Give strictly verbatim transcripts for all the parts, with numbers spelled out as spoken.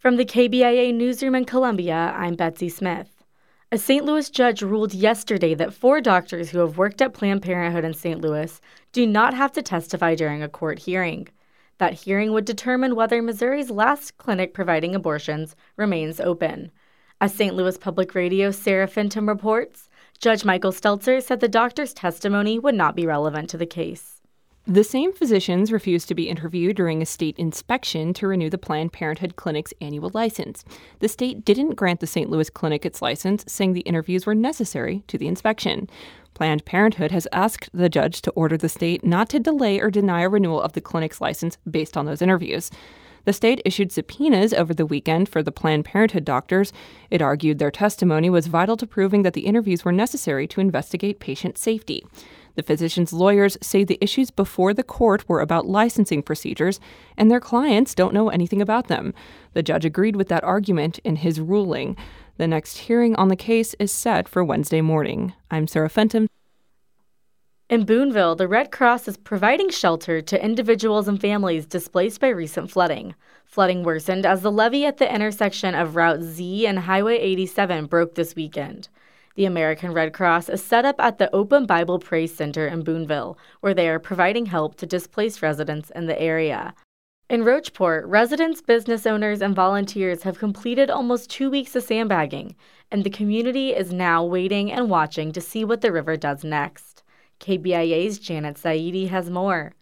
From the K B I A newsroom in Columbia, I'm Betsy Smith. A Saint Louis judge ruled yesterday that four doctors who have worked at Planned Parenthood in Saint Louis do not have to testify during a court hearing. That hearing would determine whether Missouri's last clinic providing abortions remains open. As Saint Louis Public Radio's Sarah Fintum reports, Judge Michael Stelzer said the doctor's testimony would not be relevant to the case. The same physicians refused to be interviewed during a state inspection to renew the Planned Parenthood clinic's annual license. The state didn't grant the Saint Louis clinic its license, saying the interviews were necessary to the inspection. Planned Parenthood has asked the judge to order the state not to delay or deny a renewal of the clinic's license based on those interviews. The state issued subpoenas over the weekend for the Planned Parenthood doctors. It argued their testimony was vital to proving that the interviews were necessary to investigate patient safety. The physicians' lawyers say the issues before the court were about licensing procedures, and their clients don't know anything about them. The judge agreed with that argument in his ruling. The next hearing on the case is set for Wednesday morning. I'm Sarah Fenton. In Boonville, the Red Cross is providing shelter to individuals and families displaced by recent flooding. Flooding worsened as the levee at the intersection of Route Z and Highway eighty-seven broke this weekend. The American Red Cross is set up at the Open Bible Praise Center in Boonville, where they are providing help to displaced residents in the area. In Rocheport, residents, business owners, and volunteers have completed almost two weeks of sandbagging, and the community is now waiting and watching to see what the river does next. K B I A's Janet Saidi has more.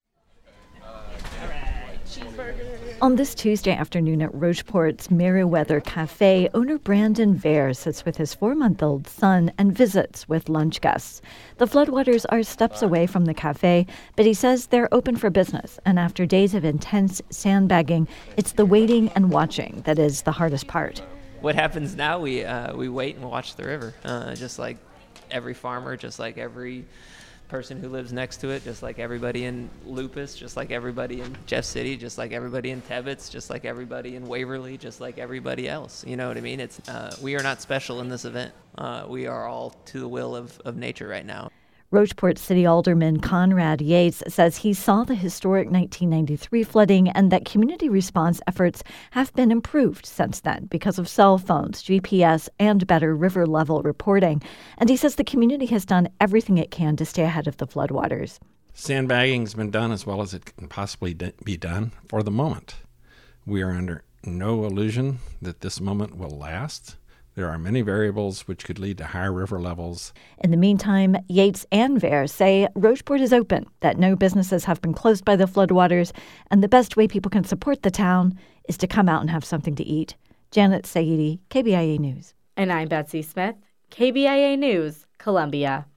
On this Tuesday afternoon at Rocheport's Merriweather Cafe, owner Brandon Vare sits with his four-month-old son and visits with lunch guests. The floodwaters are steps away from the cafe, but he says they're open for business. And after days of intense sandbagging, it's the waiting and watching that is the hardest part. What happens now, we uh, we wait and watch the river, uh, just like every farmer, just like every person who lives next to it, just like everybody in Lupus, just like everybody in Jeff City, just like everybody in Tebbets, just like everybody in Waverly, just like everybody else. You know what I mean? It's uh, we are not special in this event. Uh, we are all to the will of, of nature right now. Rocheport City Alderman Conrad Yates says he saw the historic nineteen ninety-three flooding and that community response efforts have been improved since then because of cell phones, G P S, and better river level reporting. And he says the community has done everything it can to stay ahead of the floodwaters. Sandbagging's been done as well as it can possibly be done for the moment. We are under no illusion that this moment will last. There are many variables which could lead to higher river levels. In the meantime, Yates and Vare say Rocheport is open, that no businesses have been closed by the floodwaters, and the best way people can support the town is to come out and have something to eat. Janet Saidi, K B I A News. And I'm Betsy Smith, K B I A News, Columbia.